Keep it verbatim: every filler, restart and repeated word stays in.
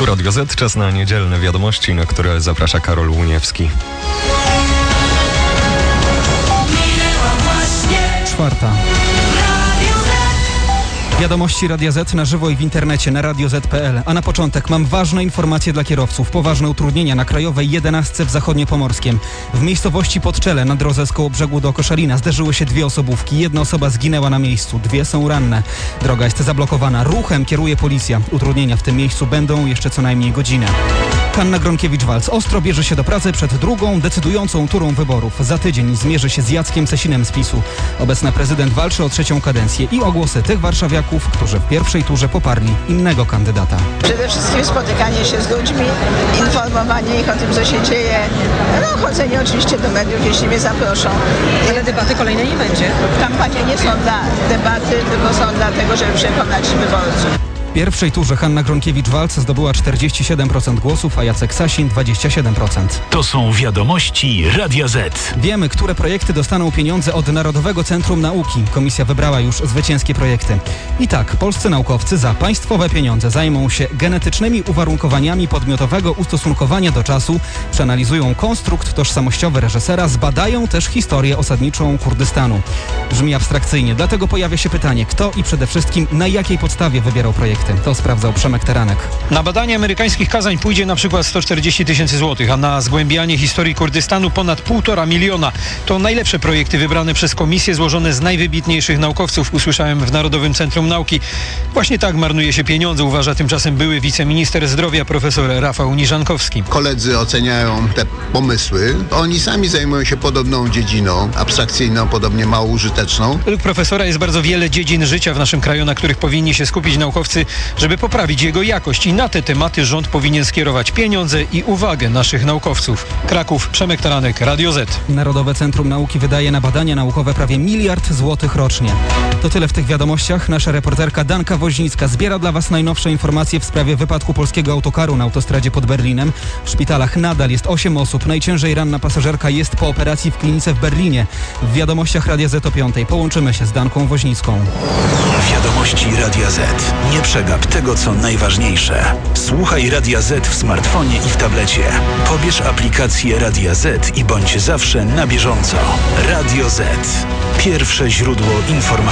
Tu Radio Z, czas na niedzielne wiadomości, na które zaprasza Karol Łuniewski. Czwarta. Wiadomości Radia Z na żywo i w internecie na radio zet kropka pe el. A na początek mam ważne informacje dla kierowców. Poważne utrudnienia na krajowej jedenastce w Zachodniopomorskiem. W miejscowości Podczele na drodze z Kołobrzegu do Koszalina zderzyły się dwie osobówki. Jedna osoba zginęła na miejscu, dwie są ranne. Droga jest zablokowana. Ruchem kieruje policja. Utrudnienia w tym miejscu będą jeszcze co najmniej godzinę. Hanna Gronkiewicz-Waltz ostro bierze się do pracy przed drugą, decydującą turą wyborów. Za tydzień zmierzy się z Jackiem Sasinem z PiSu. Obecna prezydent walczy o trzecią kadencję i o głosy tych warszawiaków, którzy w pierwszej turze poparli innego kandydata. Przede wszystkim spotykanie się z ludźmi, informowanie ich o tym, co się dzieje, no chodzenie oczywiście do mediów, jeśli mnie zaproszą. Ale debaty kolejnej nie będzie. Kampanie nie są dla debaty, tylko są dlatego, żeby przekonać wyborców. W pierwszej turze Hanna Gronkiewicz-Waltz zdobyła czterdzieści siedem procent głosów, a Jacek Sasin dwadzieścia siedem procent. To są wiadomości Radia Z. Wiemy, które projekty dostaną pieniądze od Narodowego Centrum Nauki. Komisja wybrała już zwycięskie projekty. I tak, polscy naukowcy za państwowe pieniądze zajmą się genetycznymi uwarunkowaniami podmiotowego ustosunkowania do czasu, przeanalizują konstrukt tożsamościowy reżysera, zbadają też historię osadniczą Kurdystanu. Brzmi abstrakcyjnie, dlatego pojawia się pytanie, kto i przede wszystkim na jakiej podstawie wybierał projekty. To sprawdzał Przemek Teranek. Na badanie amerykańskich kazań pójdzie na przykład sto czterdzieści tysięcy złotych, a na zgłębianie historii Kurdystanu ponad półtora miliona. To najlepsze projekty wybrane przez komisję, złożone z najwybitniejszych naukowców, usłyszałem w Narodowym Centrum Nauki. Właśnie tak marnuje się pieniądze, uważa tymczasem były wiceminister zdrowia profesor Rafał Niżankowski. Koledzy oceniają te pomysły. Oni sami zajmują się podobną dziedziną, abstrakcyjną, podobnie mało użyteczną. Według profesora jest bardzo wiele dziedzin życia w naszym kraju, na których powinni się skupić naukowcy, żeby poprawić jego jakość, i na te tematy rząd powinien skierować pieniądze i uwagę naszych naukowców. Kraków, Przemek Taranek, Radio Z. Narodowe Centrum Nauki wydaje na badania naukowe prawie miliard złotych rocznie. To tyle w tych wiadomościach. Nasza reporterka Danka Woźnicka zbiera dla Was najnowsze informacje w sprawie wypadku polskiego autokaru na autostradzie pod Berlinem. W szpitalach nadal jest osiem osób. Najciężej ranna pasażerka jest po operacji w klinice w Berlinie. W wiadomościach Radia Z o piątej połączymy się z Danką Woźnicką. Wiadomości Radia Z. Nie przegap tego, co najważniejsze. Słuchaj Radia Z w smartfonie i w tablecie. Pobierz aplikację Radia Z i bądź zawsze na bieżąco. Radio Z. Pierwsze źródło informacji.